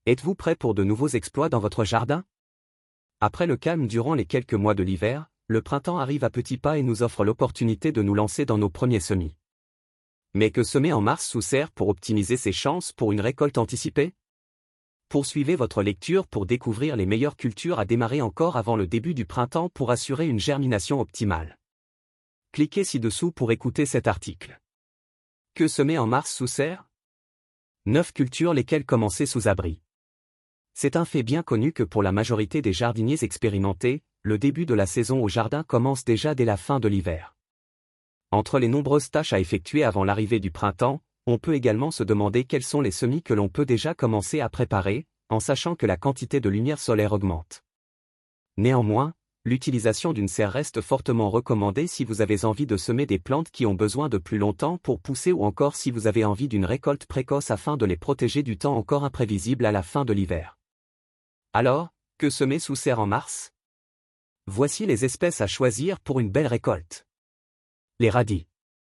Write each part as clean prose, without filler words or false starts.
Êtes-vous prêt pour de nouveaux exploits dans votre jardin? Après le calme durant les quelques mois de l'hiver, le printemps arrive à petits pas et nous offre l'opportunité de nous lancer dans nos premiers semis. Mais que semer en mars sous serre pour optimiser ses chances pour une récolte anticipée? Poursuivez votre lecture pour découvrir les meilleures cultures à démarrer encore avant le début du printemps pour assurer une germination optimale. Cliquez ci-dessous pour écouter cet article. Que semer en mars sous serre? 9 cultures lesquelles commencer sous abri. C'est un fait bien connu que pour la majorité des jardiniers expérimentés, le début de la saison au jardin commence déjà dès la fin de l'hiver. Entre les nombreuses tâches à effectuer avant l'arrivée du printemps, on peut également se demander quels sont les semis que l'on peut déjà commencer à préparer, en sachant que la quantité de lumière solaire augmente. Néanmoins, l'utilisation d'une serre reste fortement recommandée si vous avez envie de semer des plantes qui ont besoin de plus longtemps pour pousser ou encore si vous avez envie d'une récolte précoce afin de les protéger du temps encore imprévisible à la fin de l'hiver. Alors, que semer sous serre en mars? Voici les espèces à choisir pour une belle récolte. Les radis.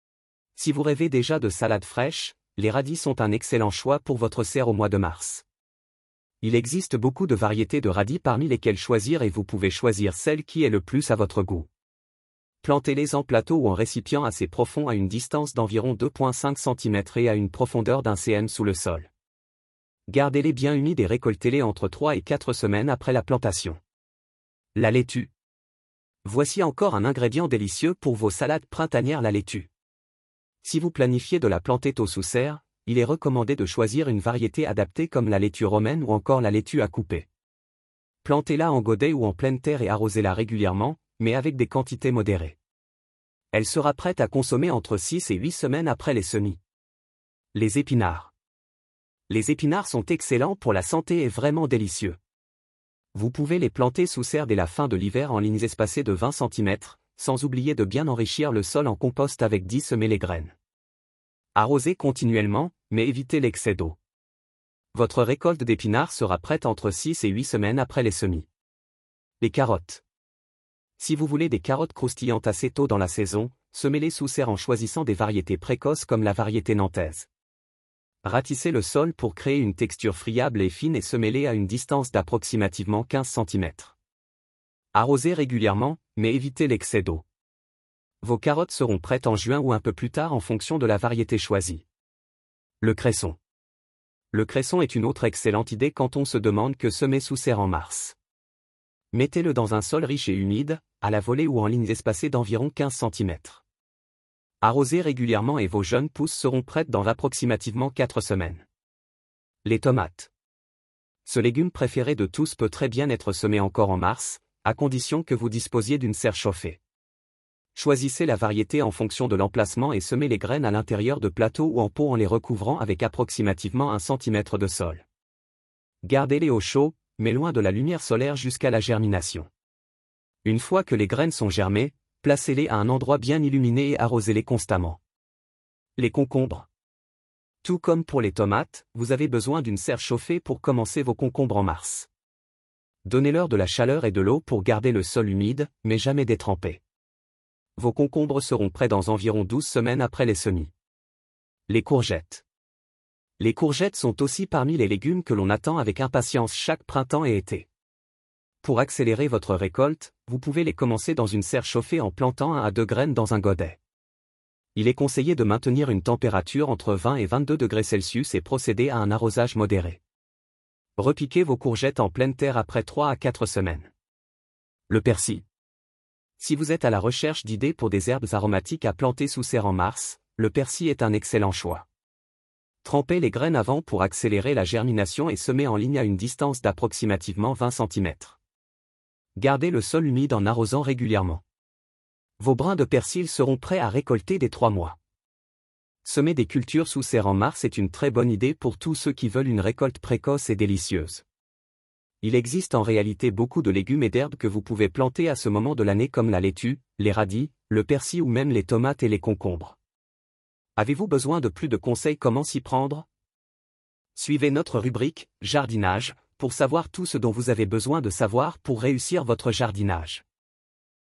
Si vous rêvez déjà de salade fraîche, les radis sont un excellent choix pour votre serre au mois de mars. Il existe beaucoup de variétés de radis parmi lesquelles choisir et vous pouvez choisir celle qui est le plus à votre goût. Plantez-les en plateau ou en récipient assez profond à une distance d'environ 2,5 cm et à une profondeur d'1 cm sous le sol. Gardez-les bien humides et récoltez-les entre 3 et 4 semaines après la plantation. La laitue. Voici encore un ingrédient délicieux pour vos salades printanières, la laitue. Si vous planifiez de la planter tôt sous serre, il est recommandé de choisir une variété adaptée comme la laitue romaine ou encore la laitue à couper. Plantez-la en godet ou en pleine terre et arrosez-la régulièrement, mais avec des quantités modérées. Elle sera prête à consommer entre 6 et 8 semaines après les semis. Les épinards. Les épinards sont excellents pour la santé et vraiment délicieux. Vous pouvez les planter sous serre dès la fin de l'hiver en lignes espacées de 20 cm, sans oublier de bien enrichir le sol en compost avec 10 semer les graines. Arrosez continuellement, mais évitez l'excès d'eau. Votre récolte d'épinards sera prête entre 6 et 8 semaines après les semis. Les carottes. Si vous voulez des carottes croustillantes assez tôt dans la saison, semez-les sous serre en choisissant des variétés précoces comme la variété nantaise. Ratissez le sol pour créer une texture friable et fine et semez-les à une distance d'approximativement 15 cm. Arrosez régulièrement, mais évitez l'excès d'eau. Vos carottes seront prêtes en juin ou un peu plus tard en fonction de la variété choisie. Le cresson. Le cresson est une autre excellente idée quand on se demande que semer sous serre en mars. Mettez-le dans un sol riche et humide, à la volée ou en lignes espacées d'environ 15 cm. Arrosez régulièrement et vos jeunes pousses seront prêtes dans approximativement 4 semaines. Les tomates. Ce légume préféré de tous peut très bien être semé encore en mars, à condition que vous disposiez d'une serre chauffée. Choisissez la variété en fonction de l'emplacement et semez les graines à l'intérieur de plateaux ou en pot en les recouvrant avec approximativement 1 cm de sol. Gardez-les au chaud, mais loin de la lumière solaire jusqu'à la germination. Une fois que les graines sont germées, placez-les à un endroit bien illuminé et arrosez-les constamment. Les concombres. Tout comme pour les tomates, vous avez besoin d'une serre chauffée pour commencer vos concombres en mars. Donnez-leur de la chaleur et de l'eau pour garder le sol humide, mais jamais détrempé. Vos concombres seront prêts dans environ 12 semaines après les semis. Les courgettes. Les courgettes sont aussi parmi les légumes que l'on attend avec impatience chaque printemps et été. Pour accélérer votre récolte, vous pouvez les commencer dans une serre chauffée en plantant 1 à 2 graines dans un godet. Il est conseillé de maintenir une température entre 20 et 22 degrés Celsius et procéder à un arrosage modéré. Repiquez vos courgettes en pleine terre après 3 à 4 semaines. Le persil. Si vous êtes à la recherche d'idées pour des herbes aromatiques à planter sous serre en mars, le persil est un excellent choix. Trempez les graines avant pour accélérer la germination et semez en ligne à une distance d'approximativement 20 cm. Gardez le sol humide en arrosant régulièrement. Vos brins de persil seront prêts à récolter dès 3 mois. Semer des cultures sous serre en mars est une très bonne idée pour tous ceux qui veulent une récolte précoce et délicieuse. Il existe en réalité beaucoup de légumes et d'herbes que vous pouvez planter à ce moment de l'année comme la laitue, les radis, le persil ou même les tomates et les concombres. Avez-vous besoin de plus de conseils comment s'y prendre? Suivez notre rubrique « Jardinage » pour savoir tout ce dont vous avez besoin de savoir pour réussir votre jardinage.